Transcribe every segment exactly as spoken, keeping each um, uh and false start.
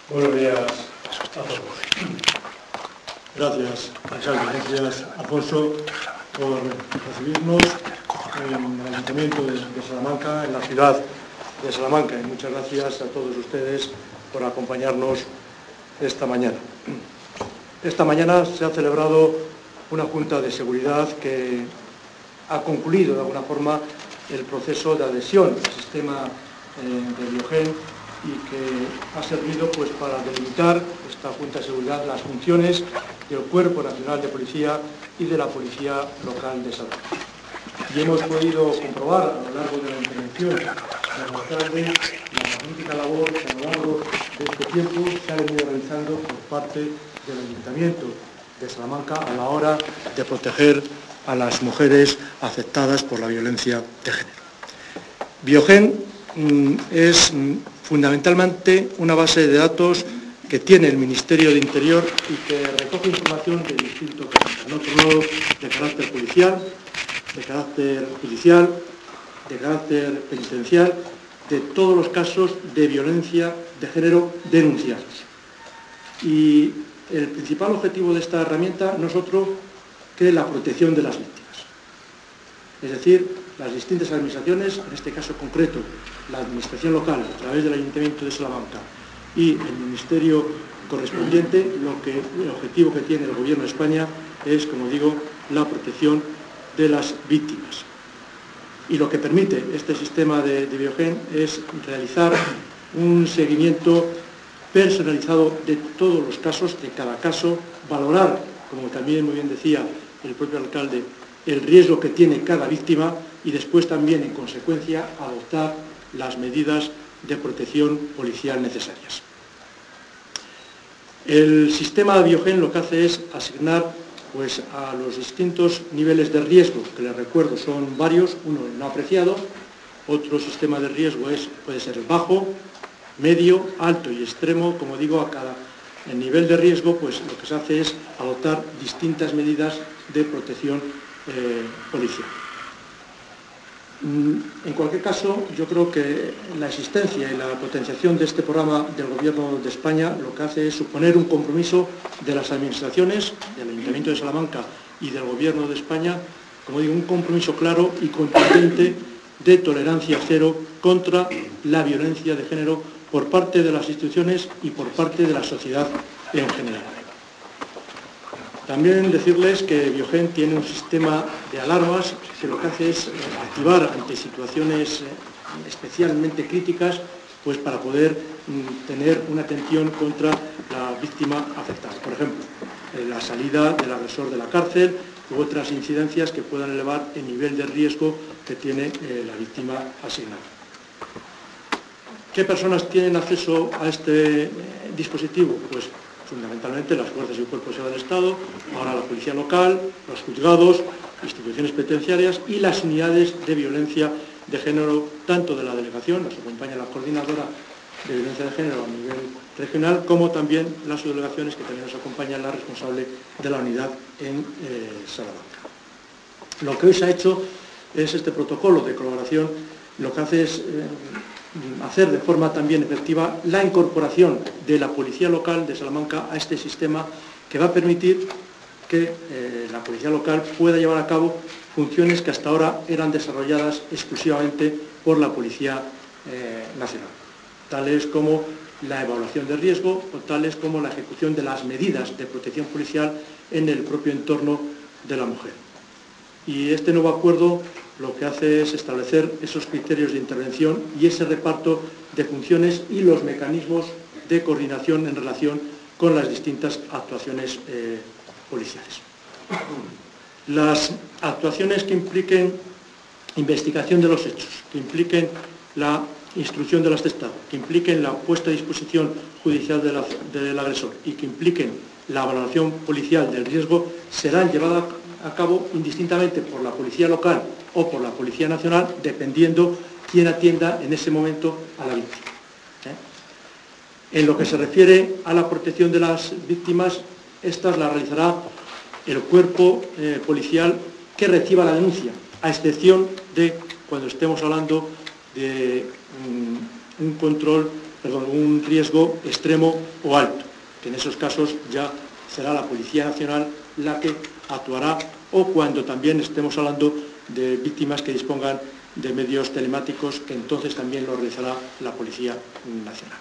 Buenos días a todos. Gracias, alcalde, gracias, Alfonso, por recibirnos en el Ayuntamiento de, de Salamanca, en la ciudad de Salamanca. Y muchas gracias a todos ustedes por acompañarnos esta mañana. Esta mañana se ha celebrado una Junta de Seguridad que ha concluido de alguna forma el proceso de adhesión al sistema eh, de Biogen y que ha servido pues, para delimitar esta Junta de Seguridad las funciones del Cuerpo Nacional de Policía y de la Policía Local de Salamanca. Y hemos podido comprobar a lo largo de la intervención del alcalde la magnífica labor que a lo largo de este tiempo se ha venido realizando por parte del Ayuntamiento de Salamanca a la hora de proteger a las mujeres afectadas por la violencia de género. Biogen mm, es mm, fundamentalmente una base de datos que tiene el Ministerio de Interior y que recoge información de distintos carácter, no solo de carácter policial, de carácter judicial, de carácter penitencial, de todos los casos de violencia de género denunciados. Y el principal objetivo de esta herramienta no es otro que la protección de las víctimas. Es decir, las distintas administraciones, en este caso concreto, la administración local a través del Ayuntamiento de Salamanca y el Ministerio correspondiente, lo que, el objetivo que tiene el Gobierno de España es, como digo, la protección de las víctimas. Y lo que permite este sistema de, de Biogen es realizar un seguimiento personalizado de todos los casos, de cada caso, valorar, como también muy bien decía el propio alcalde, el riesgo que tiene cada víctima y después también, en consecuencia, adoptar las medidas de protección policial necesarias. El sistema de Biogen lo que hace es asignar pues, a los distintos niveles de riesgo, que les recuerdo son varios, uno el no apreciado, otro sistema de riesgo es, puede ser el bajo, medio, alto y extremo. Como digo, a cada nivel de riesgo pues, lo que se hace es adoptar distintas medidas de protección eh, policial. En cualquier caso, yo creo que la existencia y la potenciación de este programa del Gobierno de España lo que hace es suponer un compromiso de las administraciones, del Ayuntamiento de Salamanca y del Gobierno de España, como digo, un compromiso claro y contundente de tolerancia cero contra la violencia de género por parte de las instituciones y por parte de la sociedad en general. También decirles que Biogen tiene un sistema de alarmas que lo que hace es activar ante situaciones especialmente críticas pues para poder tener una atención contra la víctima afectada. Por ejemplo, la salida del agresor de la cárcel u otras incidencias que puedan elevar el nivel de riesgo que tiene la víctima asignada. ¿Qué personas tienen acceso a este dispositivo? Pues fundamentalmente las fuerzas y cuerpos de seguridad del Estado, ahora la policía local, los juzgados, instituciones penitenciarias y las unidades de violencia de género, tanto de la delegación, nos acompaña la coordinadora de violencia de género a nivel regional, como también las subdelegaciones que también nos acompaña la responsable de la unidad en eh, Salamanca. Lo que hoy se ha hecho es este protocolo de colaboración, lo que hace es eh, hacer de forma también efectiva la incorporación de la policía local de Salamanca a este sistema que va a permitir que eh, la policía local pueda llevar a cabo funciones que hasta ahora eran desarrolladas exclusivamente por la Policía eh, Nacional, tales como la evaluación de riesgo o tales como la ejecución de las medidas de protección policial en el propio entorno de la mujer. Y este nuevo acuerdo lo que hace es establecer esos criterios de intervención y ese reparto de funciones y los mecanismos de coordinación en relación con las distintas actuaciones eh, policiales. Las actuaciones que impliquen investigación de los hechos, que impliquen la instrucción del atestado, que impliquen la puesta a disposición judicial de la, del agresor y que impliquen la valoración policial del riesgo serán llevadas a cabo indistintamente por la policía local o por la Policía Nacional, dependiendo quién atienda en ese momento a la víctima. ¿Eh? En lo que se refiere a la protección de las víctimas, estas las realizará el cuerpo eh, policial que reciba la denuncia, a excepción de cuando estemos hablando de um, un control perdón, un riesgo extremo o alto, que en esos casos ya será la Policía Nacional la que actuará, o cuando también estemos hablando de víctimas que dispongan de medios telemáticos, que entonces también lo realizará la Policía Nacional.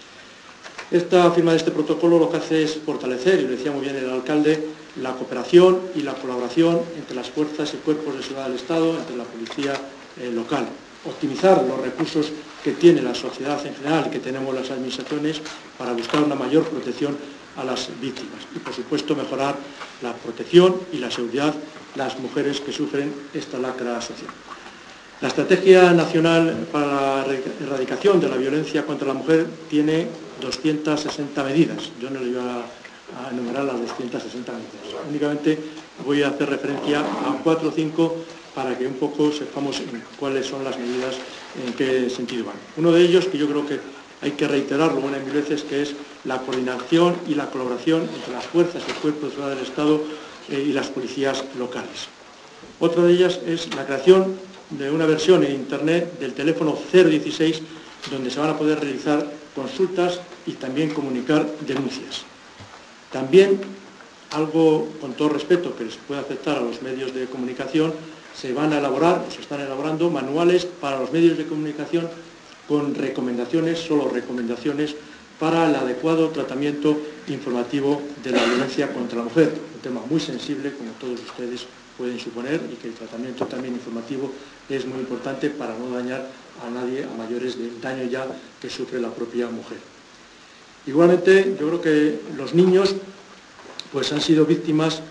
Esta firma de este protocolo lo que hace es fortalecer, y lo decía muy bien el alcalde, la cooperación y la colaboración entre las fuerzas y cuerpos de seguridad del Estado, entre la policía eh, local, optimizar los recursos que tiene la sociedad en general y que tenemos las administraciones para buscar una mayor protección a las víctimas y, por supuesto, mejorar la protección y la seguridad de las mujeres que sufren esta lacra social. La Estrategia Nacional para la Erradicación de la Violencia contra la Mujer tiene doscientas sesenta medidas. Yo no le iba a enumerar las doscientas sesenta medidas. Únicamente voy a hacer referencia a cuatro o cinco para que un poco sepamos cuáles son las medidas, en qué sentido van. Uno de ellos, que yo creo que hay que reiterarlo una y mil veces, que es la coordinación y la colaboración entre las fuerzas y cuerpos de seguridad del Estado eh, y las policías locales. Otra de ellas es la creación de una versión en Internet del teléfono cero dieciséis, donde se van a poder realizar consultas y también comunicar denuncias. También, algo con todo respeto que les puede afectar a los medios de comunicación, se van a elaborar, o se están elaborando, manuales para los medios de comunicación con recomendaciones, solo recomendaciones, para el adecuado tratamiento informativo de la violencia contra la mujer. Un tema muy sensible, como todos ustedes pueden suponer, y que el tratamiento también informativo es muy importante para no dañar a nadie a mayores del daño ya que sufre la propia mujer. Igualmente, yo creo que los niños pues, han sido víctimas,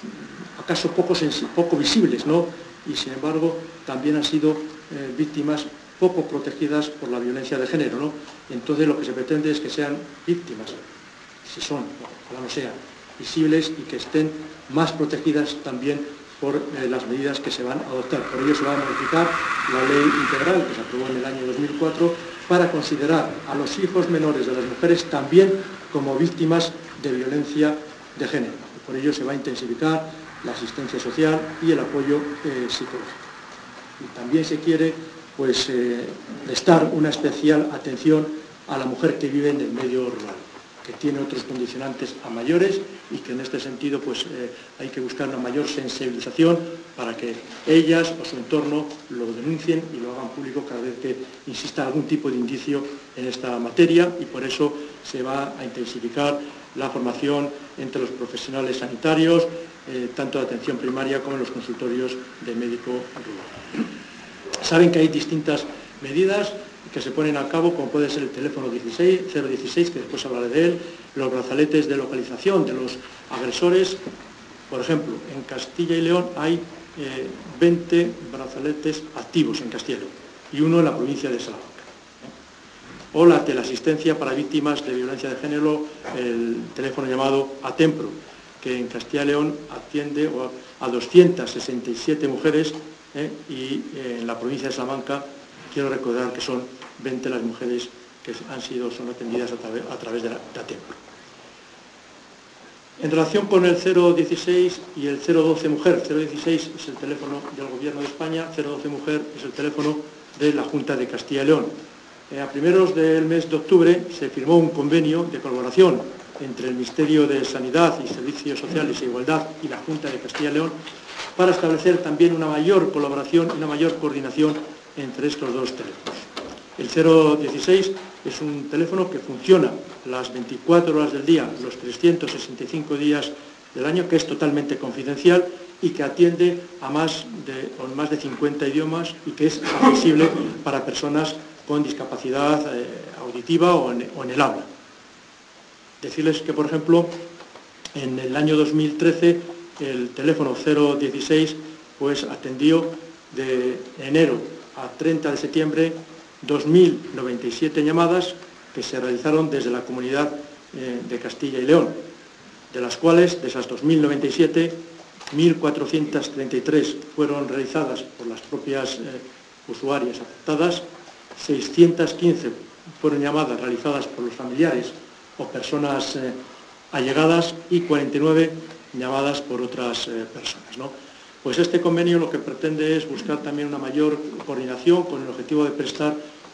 acaso poco, poco visibles, ¿no? Y sin embargo también han sido eh, víctimas poco protegidas por la violencia de género, ¿no? Entonces lo que se pretende es que sean víctimas, si son, ojalá no sean, visibles y que estén más protegidas también por eh, las medidas que se van a adoptar. Por ello se va a modificar la ley integral que se aprobó en el año dos mil cuatro para considerar a los hijos menores de las mujeres también como víctimas de violencia de género. Por ello se va a intensificar la asistencia social y el apoyo eh, psicológico. Y también se quiere pues, eh, prestar una especial atención a la mujer que vive en el medio rural, que tiene otros condicionantes a mayores y que en este sentido pues, eh, hay que buscar una mayor sensibilización para que ellas o su entorno lo denuncien y lo hagan público cada vez que insista algún tipo de indicio en esta materia, y por eso se va a intensificar la formación entre los profesionales sanitarios, eh, tanto de atención primaria como en los consultorios de médico rural. Saben que hay distintas medidas que se ponen a cabo, como puede ser el teléfono cero dieciséis, que después hablaré de él, los brazaletes de localización de los agresores. Por ejemplo, en Castilla y León hay eh, veinte brazaletes activos en Castilla y León y uno en la provincia de Salamanca. O la teleasistencia para víctimas de violencia de género, el teléfono llamado Atempro, que en Castilla y León atiende a doscientas sesenta y siete mujeres eh, y eh, en la provincia de Salamanca quiero recordar que son veinte las mujeres que han sido, son atendidas a, través, a través de la de Atempro. En relación con el cero dieciséis y el cero doce Mujer, cero dieciséis es el teléfono del Gobierno de España, cero doce Mujer es el teléfono de la Junta de Castilla y León. Eh, a primeros del mes de octubre se firmó un convenio de colaboración entre el Ministerio de Sanidad y Servicios Sociales e Igualdad y la Junta de Castilla y León para establecer también una mayor colaboración y una mayor coordinación entre estos dos teléfonos. El cero dieciséis es un teléfono que funciona las veinticuatro horas del día, los trescientos sesenta y cinco días del año, que es totalmente confidencial y que atiende a más de, a más de cincuenta idiomas y que es accesible para personas con discapacidad eh, auditiva o en, o en el habla. Decirles que, por ejemplo, en el año dos mil trece el teléfono cero dieciséis pues, atendió de enero a treinta de septiembre dos mil noventa y siete llamadas que se realizaron desde la comunidad eh, de Castilla y León, de las cuales, de esas dos mil noventa y siete, mil cuatrocientas treinta y tres fueron realizadas por las propias eh, usuarias afectadas, seiscientas quince fueron llamadas realizadas por los familiares o personas eh, allegadas y cuarenta y nueve llamadas por otras eh, personas, ¿no? Pues este convenio lo que pretende es buscar también una mayor coordinación con el objetivo de prestar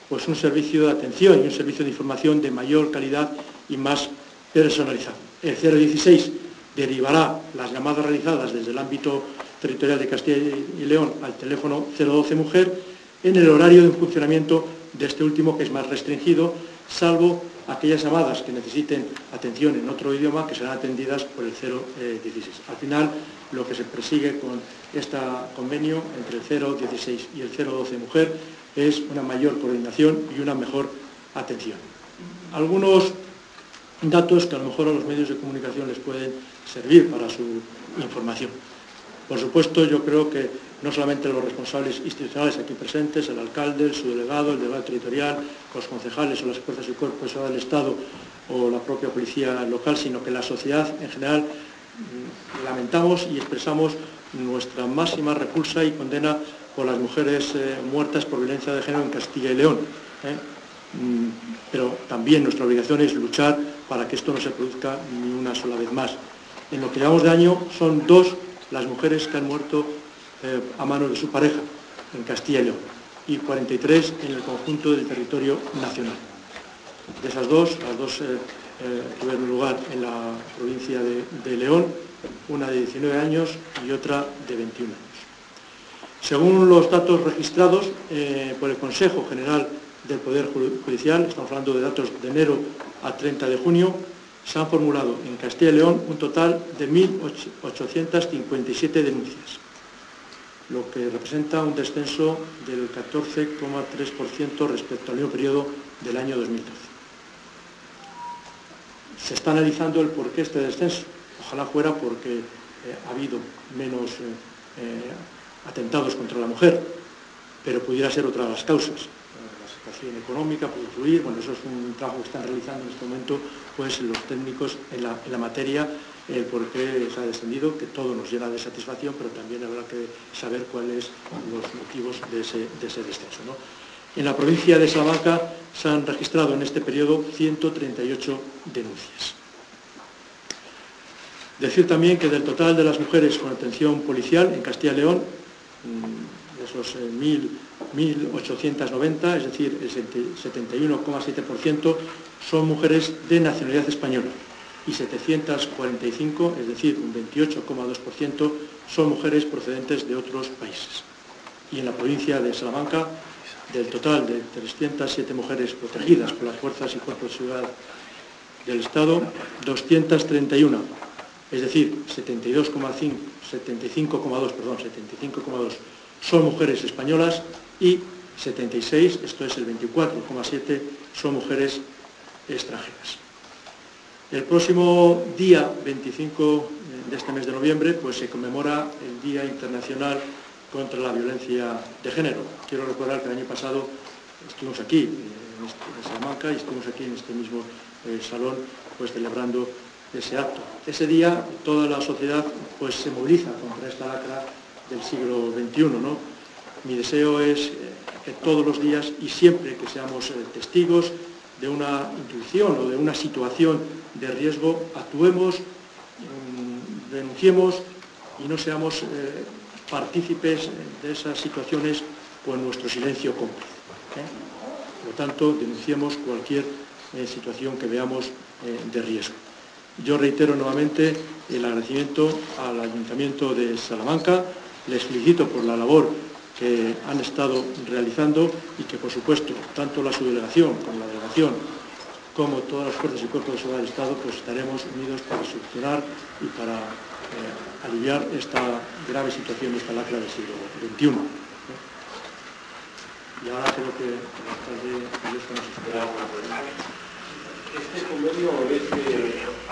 pues un servicio de atención y un servicio de información de mayor calidad y más personalizado. El cero dieciséis derivará las llamadas realizadas desde el ámbito territorial de Castilla y León al teléfono cero doce Mujer en el horario de funcionamiento de este último, que es más restringido, salvo aquellas llamadas que necesiten atención en otro idioma, que serán atendidas por el cero dieciséis. Al final, lo que se persigue con este convenio entre el cero dieciséis y el cero doce Mujer es una mayor coordinación y una mejor atención. Algunos datos que a lo mejor a los medios de comunicación les pueden servir para su información. Por supuesto, yo creo que no solamente los responsables institucionales aquí presentes, el alcalde, el subdelegado, el delegado territorial, los concejales o las fuerzas y cuerpos del Estado o la propia policía local, sino que la sociedad en general lamentamos y expresamos nuestra máxima repulsa y condena por las mujeres eh, muertas por violencia de género en Castilla y León. ¿eh? Pero también nuestra obligación es luchar para que esto no se produzca ni una sola vez más. En lo que llevamos de año son dos las mujeres que han muerto eh, a manos de su pareja en Castilla y León y cuarenta y tres en el conjunto del territorio nacional. De esas dos, las dos eh, eh, tuvieron lugar en la provincia de, de León, una de diecinueve años y otra de veintiún años. Según los datos registrados eh, por el Consejo General del Poder Judicial, estamos hablando de datos de enero a treinta de junio, se han formulado en Castilla y León un total de mil ochocientas cincuenta y siete denuncias, lo que representa un descenso del catorce coma tres por ciento respecto al mismo periodo del año dos mil doce. Se está analizando el porqué de este descenso. Ojalá fuera porque eh, ha habido menos eh, eh, atentados contra la mujer, pero pudiera ser otra de las causas. La situación económica puede influir, bueno, eso es un trabajo que están realizando en este momento pues los técnicos en la, en la materia, el por qué se ha descendido, que todo nos llena de satisfacción, pero también habrá que saber cuáles son los motivos de ese, de ese descenso, ¿no? En la provincia de Salamanca se han registrado en este periodo ciento treinta y ocho denuncias. Decir también que del total de las mujeres con atención policial en Castilla y León, de esos mil ochocientas noventa, es decir, el setenta y uno coma siete por ciento, son mujeres de nacionalidad española y setecientas cuarenta y cinco, es decir, un veintiocho coma dos por ciento, son mujeres procedentes de otros países. Y en la provincia de Salamanca, del total de trescientas siete mujeres protegidas por las fuerzas y cuerpos de seguridad del Estado, doscientas treinta y uno, es decir, setenta y dos coma cinco, setenta y cinco coma dos, perdón, setenta y cinco coma dos son mujeres españolas y setenta y seis, esto es el veinticuatro coma siete, son mujeres extranjeras. El próximo día veinticinco de este mes de noviembre pues se conmemora el Día Internacional contra la Violencia de Género. Quiero recordar que el año pasado estuvimos aquí, en, este, en Salamanca, y estuvimos aquí en este mismo eh, salón pues celebrando ese acto. Ese día toda la sociedad pues se moviliza contra esta lacra del siglo veintiuno, ¿no? Mi deseo es que todos los días y siempre que seamos testigos de una intuición o de una situación de riesgo, actuemos, denunciemos y no seamos eh, partícipes de esas situaciones con nuestro silencio cómplice. ¿eh? Por lo tanto, denunciemos cualquier eh, situación que veamos eh, de riesgo. Yo reitero nuevamente el agradecimiento al Ayuntamiento de Salamanca. Les felicito por la labor que han estado realizando y que, por supuesto, tanto la subdelegación como la delegación, como todas las fuerzas y cuerpos de seguridad del Estado, pues estaremos unidos para solucionar y para eh, aliviar esta grave situación, esta lacra del siglo veintiuno. Y ahora creo que el alcalde y yo estamos esperando. Este convenio es que